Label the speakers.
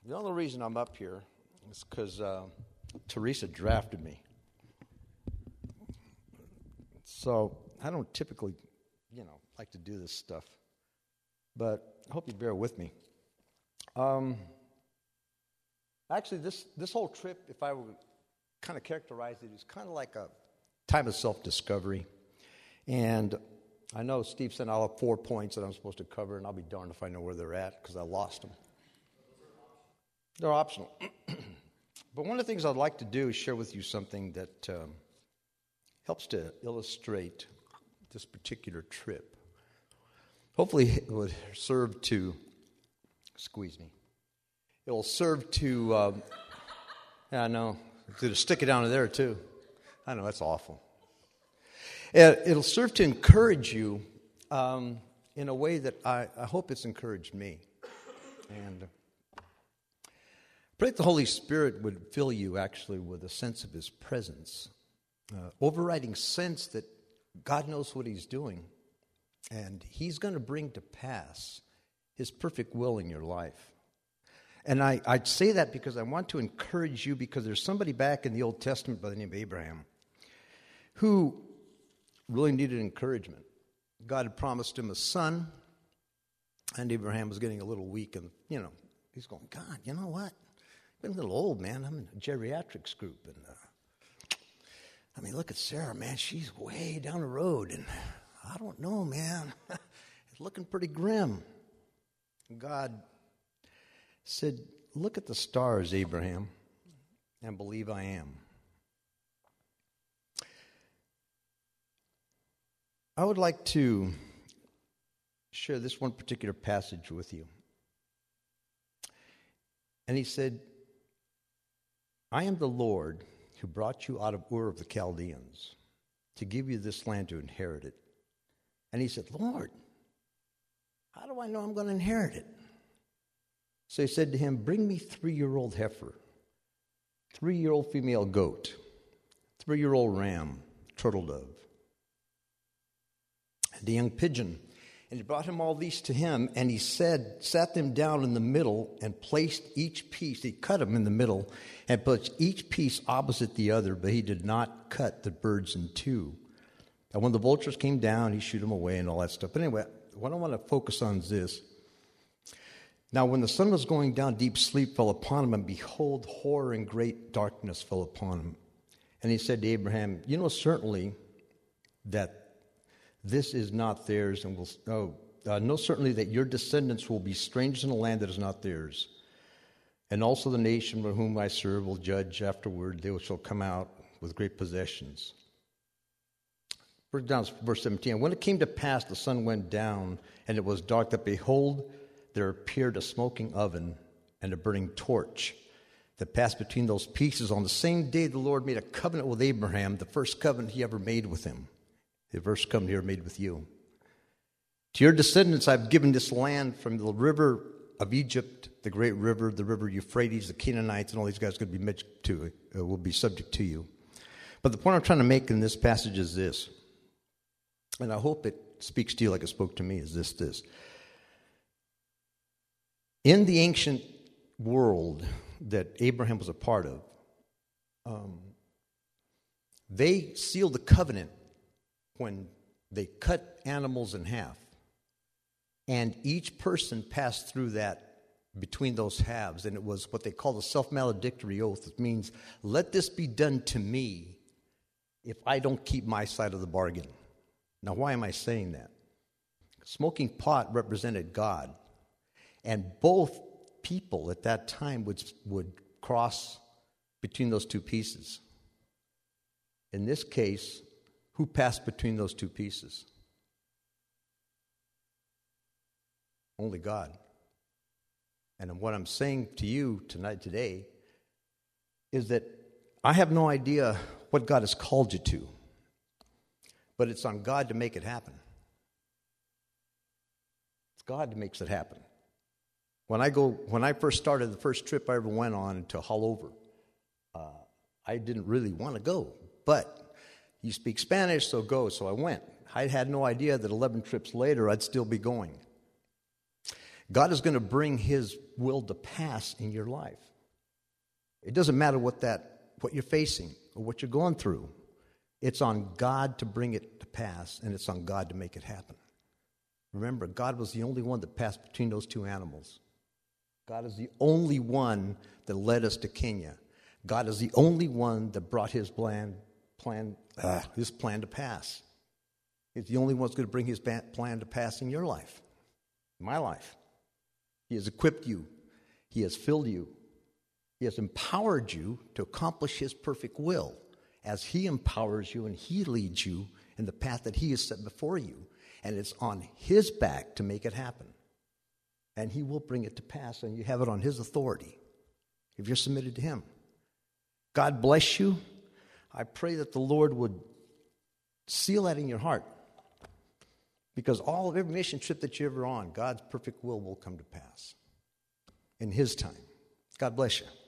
Speaker 1: The only reason I'm up here is because Teresa drafted me. So I don't typically, like to do this stuff. But I hope you bear with me. Actually, this whole trip, if I would kind of characterize it, is kind of like a time of self-discovery. And I know Steve sent out 4 points that I'm supposed to cover, and I'll be darned if I know where they're at because I lost them. They're optional. But one of the things I'd like to do is share with you something that helps to illustrate this particular trip. Hopefully it will serve to, it will serve to, I know, to stick it down there too. I know, that's awful. It'll serve to encourage you in a way that I hope it's encouraged me. And pray that the Holy Spirit would fill you actually with a sense of His presence, overriding sense that God knows what He's doing, and He's going to bring to pass His perfect will in your life. And I'd say that because I want to encourage you, because there's somebody back in the Old Testament by the name of Abraham who really needed encouragement. God had promised him a son, and Abraham was getting a little weak, and, he's going, God, you know what? I'm a little old, man. I'm in a geriatrics group, and look at Sarah, man. She's way down the road, and I don't know, man. It's looking pretty grim. God said, look at the stars, Abraham, and believe I am. I would like to share this one particular passage with you. And he said, I am the Lord who brought you out of Ur of the Chaldeans to give you this land to inherit it. And he said, Lord, how do I know I'm going to inherit it? So he said to him, bring me 3-year-old heifer, 3-year-old female goat, 3-year-old ram, turtle dove, and a young pigeon. And he brought him all these to him, and he sat them down in the middle and placed each piece. He cut them in the middle and put each piece opposite the other, but he did not cut the birds in two. And when the vultures came down, he shoot them away and all that stuff. But anyway, what I want to focus on is this. Now, when the sun was going down, deep sleep fell upon him, and behold, horror and great darkness fell upon him. And he said to Abraham, you know certainly that this is not theirs, and know certainly that your descendants will be strangers in a land that is not theirs. And also the nation with whom I serve will judge afterward. They shall come out with great possessions. Down to verse 17. When it came to pass, the sun went down, and it was dark, that behold, there appeared a smoking oven and a burning torch that passed between those pieces. On the same day, the Lord made a covenant with Abraham, the first covenant he ever made with him. The first covenant he ever made with you. To your descendants, I've given this land from the river of Egypt, the great river, the river Euphrates, the Canaanites, and all these guys will be subject to you. But the point I'm trying to make in this passage is this, and I hope it speaks to you like it spoke to me, is this. In the ancient world that Abraham was a part of, they sealed the covenant when they cut animals in half. And each person passed through that between those halves, and it was what they call the self-maledictory oath. It means, let this be done to me if I don't keep my side of the bargain. Now, why am I saying that? Smoking pot represented God, and both people at that time would cross between those two pieces. In this case, who passed between those two pieces? Only God. And what I'm saying to you today, is that I have no idea what God has called you to, but it's on God to make it happen. It's God that makes it happen. When I first started the first trip I ever went on to Haulover, I didn't really want to go, but you speak Spanish, so go. So I went. I had no idea that 11 trips later I'd still be going. God is going to bring his will to pass in your life. It doesn't matter what you're facing or what you're going through. It's on God to bring it to pass, and it's on God to make it happen. Remember, God was the only one that passed between those two animals. God is the only one that led us to Kenya. God is the only one that brought his plan to pass. He's the only one that's going to bring his plan to pass in your life, in my life. He has equipped you. He has filled you. He has empowered you to accomplish his perfect will as he empowers you and he leads you in the path that he has set before you. And it's on his back to make it happen. And he will bring it to pass, and you have it on his authority if you're submitted to him. God bless you. I pray that the Lord would seal that in your heart, because every mission trip that you're ever on, God's perfect will come to pass in his time. God bless you.